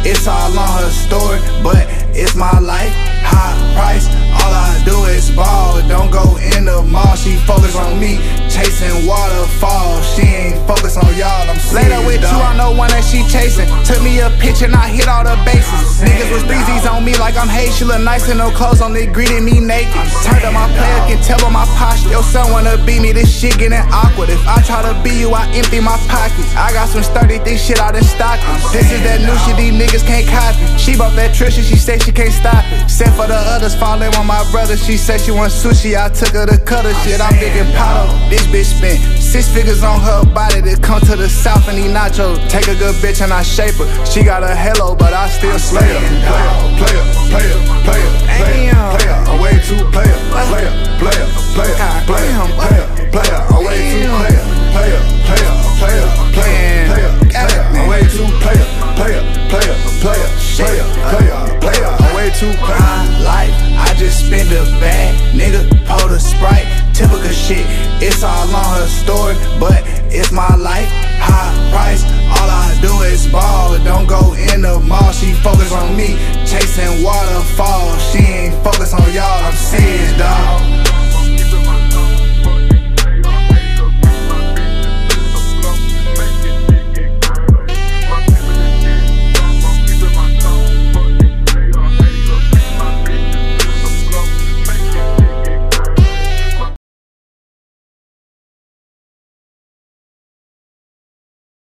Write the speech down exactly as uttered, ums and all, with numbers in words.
It's all on her story, but it's my life. High price, all I do is ball. Don't go in the mall, she focus on me, chasing waterfalls. She ain't focus on y'all, I'm serious. Later with you, I know one that she chasing. Took me a picture and I hit all the bases. Niggas was threesies on me like I'm Hey. She look nice in no clothes on, they greeted me naked. Turned up my player, can tell by my posture. Yo, son wanna be me, this shit getting awkward. If I try to be you, I empty my pockets. I got some sturdy thick shit out in Stockton. This is that new shit these niggas can't copy. She bought that Trisha, she said she can't stop it. Except for the others, falling on my brother. She said she want sushi, I took her to cutter shit. I'm big and Pato, this bitch spent six figures on her body to come to the south and eat nachos. Take a good bitch and I shape her. She got a halo, but I still slay her. Player, player, player, player, player, player, I'm way too player. Player, player, player, player, player, player, I'm way too player. Player, player, player, player, player, player, I'm way too player. Player, player, player, player, player, player, I'm way too player. My life, I just spend a bag, nigga, pour the Sprite. Typical shit, it's all on her story, but it's my life. High price, all I do is ball. Don't go in the mall, she focus on me, chasing waterfalls. She ain't focus on y'all, I'm serious, dawg.